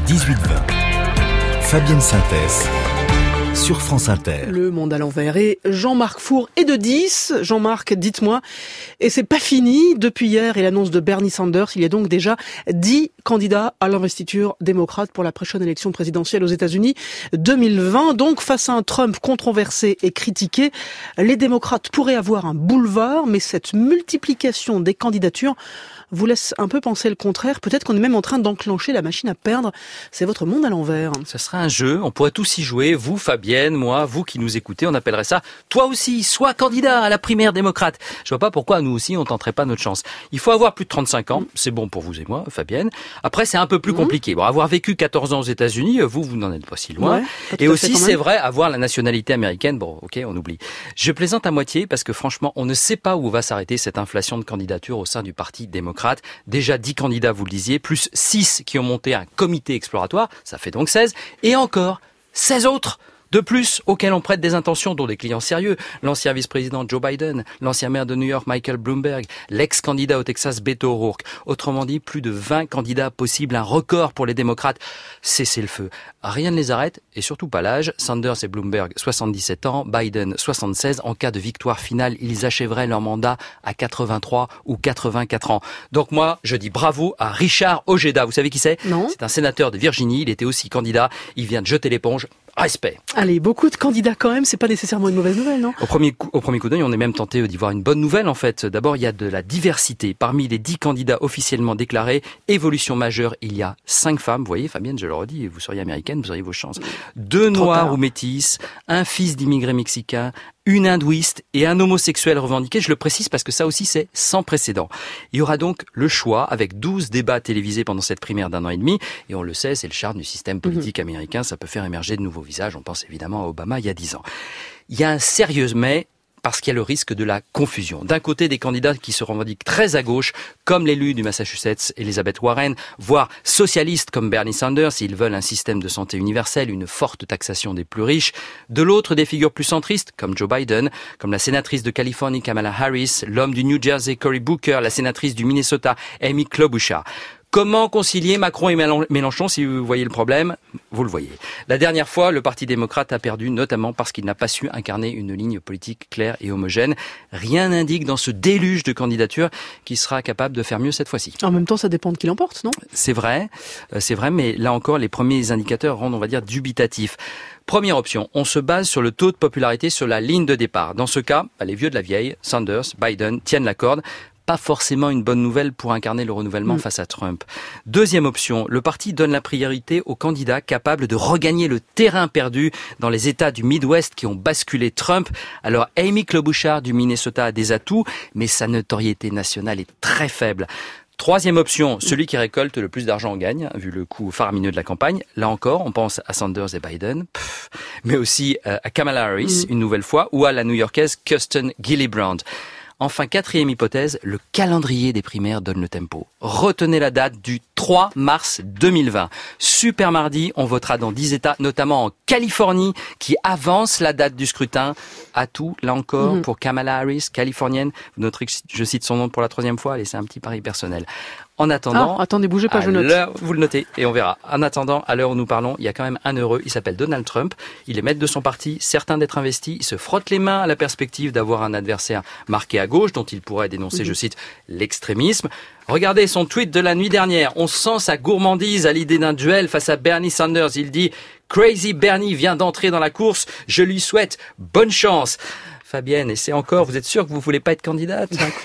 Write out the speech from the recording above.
18h20. Fabienne Synthèse sur France Inter. Le monde à l'envers. Et Jean-Marc Four est de 10. Jean-Marc, dites-moi, et c'est pas fini. Depuis hier et l'annonce de Bernie Sanders, il y a donc déjà 10 candidats à l'investiture démocrate pour la prochaine élection présidentielle aux États-Unis 2020. Donc, face à un Trump controversé et critiqué, les démocrates pourraient avoir un boulevard, mais cette multiplication des candidatures vous laisse un peu penser le contraire. Peut-être qu'on est même en train d'enclencher la machine à perdre. C'est votre monde à l'envers. Ce serait un jeu, on pourrait tous y jouer. Vous, Fabienne, moi, vous qui nous écoutez, on appellerait ça « Toi aussi, sois candidat à la primaire démocrate ». Je vois pas pourquoi nous aussi, on tenterait pas notre chance. Il faut avoir plus de 35 ans, c'est bon pour vous et moi, Fabienne. Après, c'est un peu plus compliqué. Bon, avoir vécu 14 ans aux États-Unis, vous n'en êtes pas si loin. Ouais, et aussi, c'est vrai, avoir la nationalité américaine, bon, ok, on oublie. Je plaisante à moitié parce que franchement, on ne sait pas où va s'arrêter cette inflation de candidatures au sein du Parti démocrate. Déjà 10 candidats, vous le disiez, plus 6 qui ont monté un comité exploratoire, ça fait donc 16, et encore 16 autres de plus auxquels on prête des intentions, dont des clients sérieux. L'ancien vice-président Joe Biden, l'ancien maire de New York Michael Bloomberg, l'ex-candidat au Texas Beto O'Rourke. Autrement dit, plus de 20 candidats possibles, un record pour les démocrates. Cessez le feu. Rien ne les arrête, et surtout pas l'âge. Sanders et Bloomberg, 77 ans, Biden, 76. En cas de victoire finale, ils achèveraient leur mandat à 83 ou 84 ans. Donc moi, je dis bravo à Richard Ojeda. Vous savez qui c'est ? Non. C'est un sénateur de Virginie, il était aussi candidat. Il vient de jeter l'éponge. Respect. Allez, beaucoup de candidats quand même, c'est pas nécessairement une mauvaise nouvelle, non ? Au premier coup d'œil, on est même tenté d'y voir une bonne nouvelle en fait. D'abord, il y a de la diversité. Parmi les 10 candidats officiellement déclarés, évolution majeure, il y a 5 femmes. Vous voyez, Fabienne, je le redis, vous seriez américaine, vous auriez vos chances. 2 noirs ou métisses, un fils d'immigrés mexicains, une hindouiste et un homosexuel revendiqué. Je le précise parce que ça aussi, c'est sans précédent. Il y aura donc le choix avec 12 débats télévisés pendant cette primaire d'1 an et demi. Et on le sait, c'est le charme du système politique américain. Ça peut faire émerger de nouveaux visages. On pense évidemment à Obama il y a 10 ans. Il y a un sérieux mais parce qu'il y a le risque de la confusion. D'un côté, des candidats qui se revendiquent très à gauche, comme l'élu du Massachusetts, Elizabeth Warren, voire socialistes comme Bernie Sanders, s'ils veulent un système de santé universel, une forte taxation des plus riches. De l'autre, des figures plus centristes, comme Joe Biden, comme la sénatrice de Californie, Kamala Harris, l'homme du New Jersey, Cory Booker, la sénatrice du Minnesota, Amy Klobuchar. Comment concilier Macron et Mélenchon, si vous voyez le problème? Vous le voyez. La dernière fois, le Parti démocrate a perdu, notamment parce qu'il n'a pas su incarner une ligne politique claire et homogène. Rien n'indique dans ce déluge de candidatures qu'il sera capable de faire mieux cette fois-ci. En même temps, ça dépend de qui l'emporte, non? C'est vrai, mais là encore, les premiers indicateurs rendent, on va dire, dubitatifs. Première option, on se base sur le taux de popularité sur la ligne de départ. Dans ce cas, les vieux de la vieille, Sanders, Biden, tiennent la corde. Pas forcément une bonne nouvelle pour incarner le renouvellement face à Trump. Deuxième option, le parti donne la priorité aux candidats capables de regagner le terrain perdu dans les États du Midwest qui ont basculé Trump. Alors Amy Klobuchar du Minnesota a des atouts, mais sa notoriété nationale est très faible. Troisième option, celui qui récolte le plus d'argent gagne, vu le coût faramineux de la campagne. Là encore, on pense à Sanders et Biden, mais aussi à Kamala Harris, une nouvelle fois, ou à la New-Yorkaise Kirsten Gillibrand. Enfin, quatrième hypothèse, le calendrier des primaires donne le tempo. Retenez la date du 3 mars 2020. Super mardi, on votera dans 10 États, notamment en Californie, qui avance la date du scrutin. Atout, là encore, pour Kamala Harris, californienne. Vous noterez que je cite son nom pour la 3e fois. Allez, c'est un petit pari personnel. En attendant... attendez, bougez pas, je note. Vous le notez et on verra. En attendant, à l'heure où nous parlons, il y a quand même un heureux. Il s'appelle Donald Trump. Il est maître de son parti, certain d'être investi. Il se frotte les mains à la perspective d'avoir un adversaire marqué à gauche, dont il pourrait dénoncer, je cite, l'extrémisme. Regardez son tweet de la nuit dernière. On sent sa gourmandise à l'idée d'un duel face à Bernie Sanders. Il dit « Crazy Bernie vient d'entrer dans la course. Je lui souhaite bonne chance ». Fabienne, et c'est encore, vous êtes sûr que vous voulez pas être candidate?